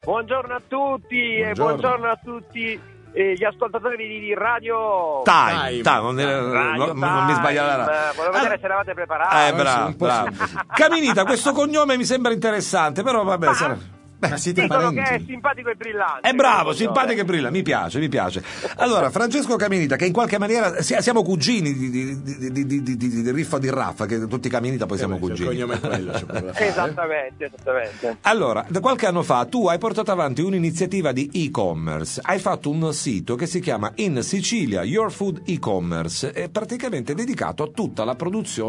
Buongiorno a tutti e buongiorno a tutti gli ascoltatori di Radio Time. Non mi sbagliare. Volevo vedere se eravate preparati. Bravo. Caminita, questo cognome mi sembra interessante, però vabbè, sarà... Ma siete dicono parenti? che è simpatico e brillante. È bravo, simpatico e brillante, mi piace. Allora, Francesco Caminita, che in qualche maniera siamo cugini di Riffa di Raffa, che tutti Caminita poi siamo cugini. Il cognome è quello. Esattamente. Allora, da qualche anno fa tu hai portato avanti un'iniziativa di e-commerce, hai fatto un sito che si chiama In Sicilia Your Food E-commerce, è praticamente dedicato a tutta la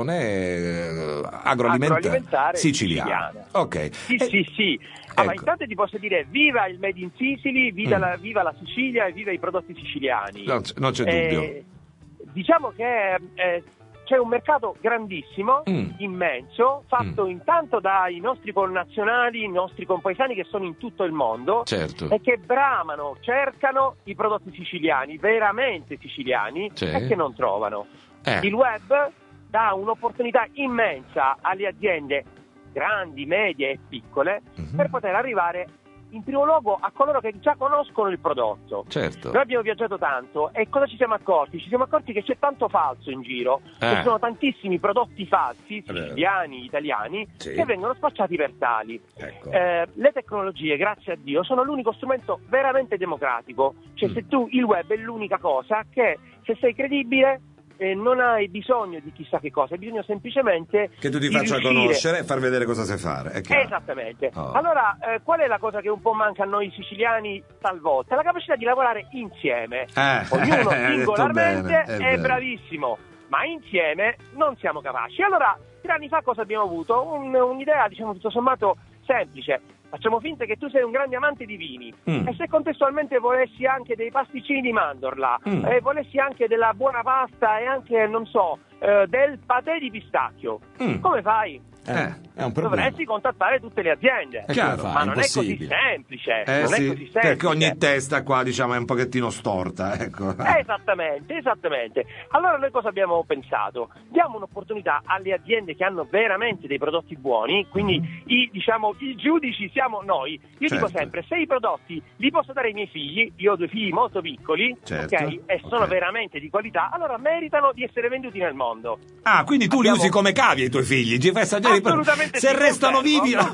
produzione agroalimentare siciliana. Ok. Sì. Allora, Ecco. intanto ti posso dire viva il Made in Sicily, viva la Sicilia e viva i prodotti siciliani. Non c'è dubbio. Diciamo che c'è un mercato grandissimo, immenso, fatto intanto dai nostri connazionali, i nostri compaesani che sono in tutto il mondo, Certo. e che bramano, cercano i prodotti siciliani, veramente siciliani, Sì. e che non trovano. Il web dà un'opportunità immensa alle aziende grandi, medie e piccole per poter arrivare in primo luogo a coloro che già conoscono il prodotto. Certo. Noi abbiamo viaggiato tanto e cosa ci siamo accorti? Ci siamo accorti che c'è tanto falso in giro, che ci sono tantissimi prodotti falsi, siciliani, italiani, che vengono spacciati per tali. Ecco. Le tecnologie, grazie a Dio, sono l'unico strumento veramente democratico. Cioè se tu, il web è l'unica cosa che, se sei credibile, non hai bisogno di chissà che cosa, hai bisogno semplicemente che tu ti faccia conoscere e far vedere cosa sai fare. È chiaro. Esattamente. Allora, qual è la cosa che un po' manca a noi siciliani talvolta? La capacità di lavorare insieme. Ognuno singolarmente è bravissimo, ma insieme non siamo capaci. Allora, 3 anni fa cosa abbiamo avuto? Un'idea, diciamo, tutto sommato semplice. Facciamo finta che tu sei un grande amante di vini e se contestualmente volessi anche dei pasticcini di mandorla e volessi anche della buona pasta e anche, non so, del patè di pistacchio, come fai? È un problema. Dovresti contattare tutte le aziende, ma non è così semplice. È così semplice. Perché ogni testa qua, diciamo, è un pochettino storta, ecco. Esattamente. Allora noi cosa abbiamo pensato? Diamo un'opportunità alle aziende che hanno veramente dei prodotti buoni, quindi i giudici siamo noi. Io dico sempre, se i prodotti li posso dare ai miei figli, io ho 2 figli molto piccoli, ok, e sono veramente di qualità, allora meritano di essere venduti nel mondo. Ah, quindi tu li usi come cavi ai tuoi figli, ci fai assaggiare assolutamente se restano vivi ma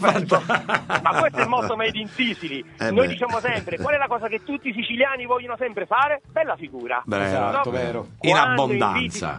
questo è molto Made in Sicily. Noi diciamo sempre, qual è la cosa che tutti i siciliani vogliono sempre fare? Bella figura. Esatto, vero. In abbondanza.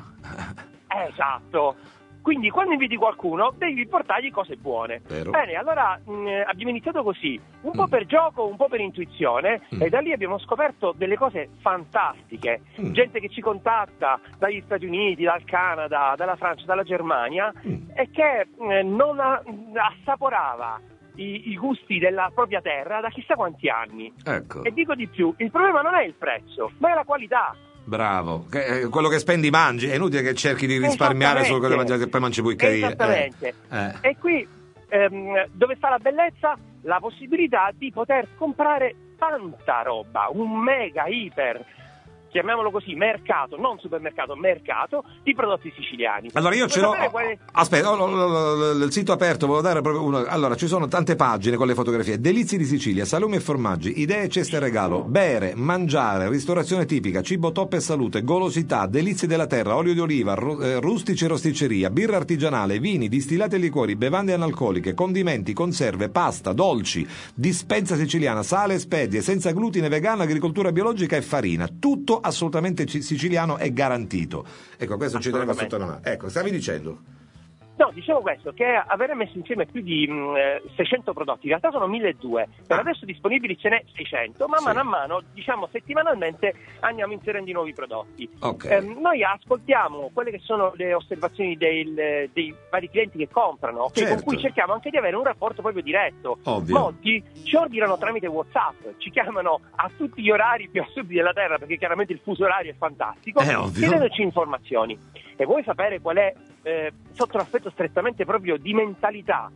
Esatto. Quindi quando inviti qualcuno devi portargli cose buone. Bene, allora abbiamo iniziato così, un po' per gioco, un po' per intuizione, e da lì abbiamo scoperto delle cose fantastiche. Gente che ci contatta dagli Stati Uniti, dal Canada, dalla Francia, dalla Germania, e che non assaporava i gusti della propria terra da chissà quanti anni. Ecco. E dico di più, il problema non è il prezzo, ma è la qualità. Bravo, quello che spendi mangi, è inutile che cerchi di risparmiare solo quello che mangiare, che poi mangi porcheria. Esattamente. E qui dove sta la bellezza? La possibilità di poter comprare tanta roba, un mega iper, chiamiamolo così, mercato, non supermercato, mercato di prodotti siciliani. Allora io ce l'ho. Aspetta, il sito aperto, volevo dare proprio uno. Allora ci sono tante pagine con le fotografie. Delizie di Sicilia, salumi e formaggi, idee e ceste regalo, bere, mangiare, ristorazione tipica, cibo top e salute, golosità, delizie della terra, olio di oliva, rustici e rosticceria, birra artigianale, vini, distillati e liquori, bevande analcoliche, condimenti, conserve, pasta, dolci, dispensa siciliana, sale e spezie, senza glutine, vegano, agricoltura biologica e farina. Tutto assolutamente siciliano è garantito. Ecco, questo ci tenevo sotto la mano. Ecco, stavi dicendo? No, dicevo questo, che avere messo insieme più di 600 prodotti, in realtà sono 1200, per adesso disponibili ce n'è 600, ma mano a mano, diciamo settimanalmente, andiamo inserendo i nuovi prodotti. Noi ascoltiamo quelle che sono le osservazioni dei vari clienti che comprano, con cui cerchiamo anche di avere un rapporto proprio diretto. Ovvio. Molti ci ordinano tramite WhatsApp, ci chiamano a tutti gli orari più assurdi della terra, perché chiaramente il fuso orario è fantastico, chiedendoci informazioni. E vuoi sapere qual è, sotto l'aspetto strettamente proprio di mentalità,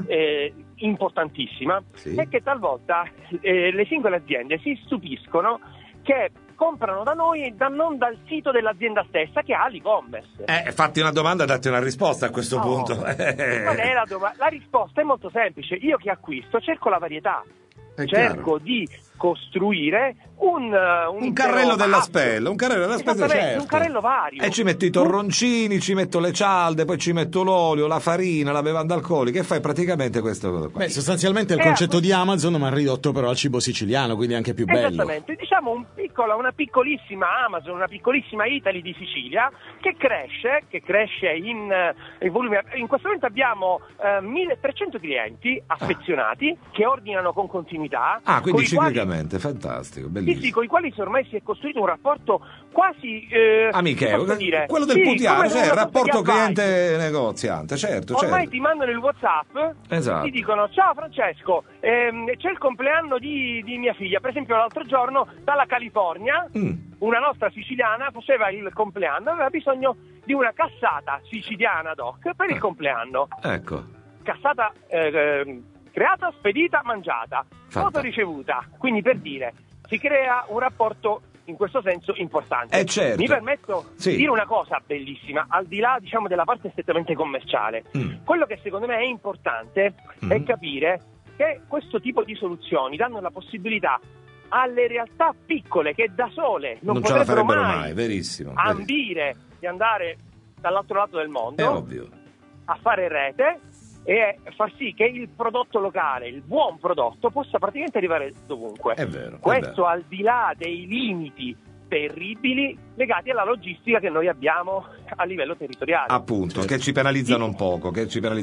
importantissima, è che talvolta le singole aziende si stupiscono che comprano da noi e non dal sito dell'azienda stessa che ha l'e-commerce. Fatti una domanda e datti una risposta a questo punto. Qual è la risposta è molto semplice. Io che acquisto cerco la varietà. cerco di costruire un carrello della spella, certo. Un carrello vario. E ci metto i torroncini, ci metto le cialde, poi ci metto l'olio, la farina, la bevanda alcolica e fai praticamente questo qua. Sostanzialmente il concetto di Amazon, ma ridotto però al cibo siciliano, quindi anche più bello. Esattamente, diciamo una piccolissima Amazon, una piccolissima Italy di Sicilia che cresce in volume. In questo momento abbiamo 1300 clienti affezionati che ordinano con continuità. Quindi ciclicamente, fantastico, bellissimo. Sì, con i quali ormai si è costruito un rapporto quasi amichevole, quello del Putiano, cioè il rapporto cliente-negoziante, certo. Ormai ti mandano il WhatsApp, esatto. Ti dicono: ciao Francesco, c'è il compleanno di mia figlia. Per esempio l'altro giorno dalla California una nostra siciliana faceva il compleanno, aveva bisogno di una cassata siciliana ad hoc per il compleanno. Ecco. Cassata creata, spedita, mangiata, foto ricevuta. Quindi, per dire, si crea un rapporto in questo senso importante. Certo. Mi permetto di dire una cosa bellissima, al di là della parte strettamente commerciale. Quello che secondo me è importante è capire che questo tipo di soluzioni danno la possibilità alle realtà piccole che da sole non ce la potrebbero farebbero mai, verissimo. ambire di andare dall'altro lato del mondo, è ovvio, a fare rete e far sì che il prodotto locale, il buon prodotto, possa praticamente arrivare dovunque. È vero. Questo al di là dei limiti terribili legati alla logistica che noi abbiamo a livello territoriale. Appunto, che ci penalizzano un poco.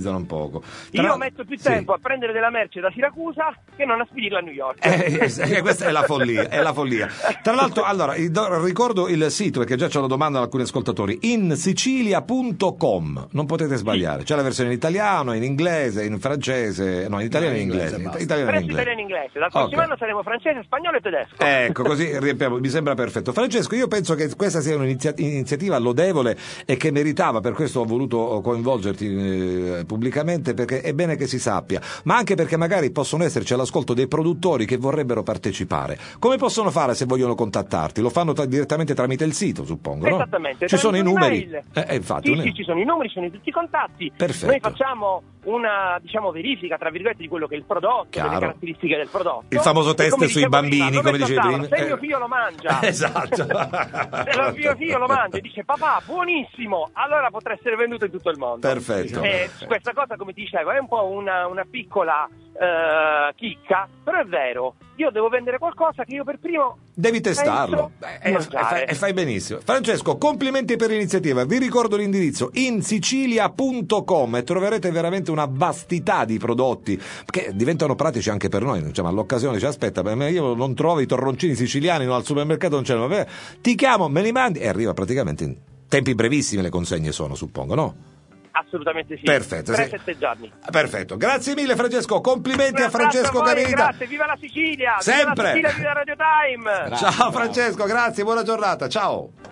Io metto più tempo a prendere della merce da Siracusa che non a spedirla a New York. Questa è la follia. Tra l'altro, allora, ricordo il sito, perché già ce lo domandano alcuni ascoltatori: insicilia.com, non potete sbagliare. C'è la versione in italiano, in inglese, in francese, no, in italiano e in inglese. Italiano e inglese. Dal prossimo anno saremo francese, spagnolo e tedesco. Ecco, così riempiamo, mi sembra perfetto. Francesco, io penso che questa sia un'iniziativa lodevole e che meritava, per questo ho voluto coinvolgerti pubblicamente, perché è bene che si sappia, ma anche perché magari possono esserci all'ascolto dei produttori che vorrebbero partecipare. Come possono fare se vogliono contattarti? Lo fanno direttamente tramite il sito, suppongo, no? Esattamente. Ci sono i numeri? Infatti, sì, ci sono i numeri, sono tutti i contatti. Perfetto. Noi facciamo una verifica, tra virgolette, di quello che è il prodotto, delle caratteristiche del prodotto. Il famoso test sui bambini, come dicevi prima. Se mio figlio lo mangia. Esatto. Se mio figlio lo mangia e dice: papà, buonissimo, allora potrà essere venduto in tutto il mondo. Perfetto. Questa cosa, come ti dicevo, è un po' una piccola chicca, però è vero. Io devo vendere qualcosa che io per primo devi testarlo e fai benissimo. Francesco, complimenti per l'iniziativa. Vi ricordo l'indirizzo: insicilia.com, e troverete veramente una vastità di prodotti che diventano pratici anche per noi. Diciamo, all'occasione dice: aspetta, io non trovo i torroncini siciliani, no, al supermercato non c'è, ti chiamo, me li mandi, e arriva praticamente in tempi brevissimi. Le consegne sono, suppongo, no? Assolutamente sì. Perfetto. 3-7 giorni. Perfetto. Grazie mille, Francesco. Complimenti a Francesco Carita. Grazie, viva la Sicilia! Sempre! Viva la Sicilia, viva Radio Time! Ciao Francesco, grazie, buona giornata. Ciao.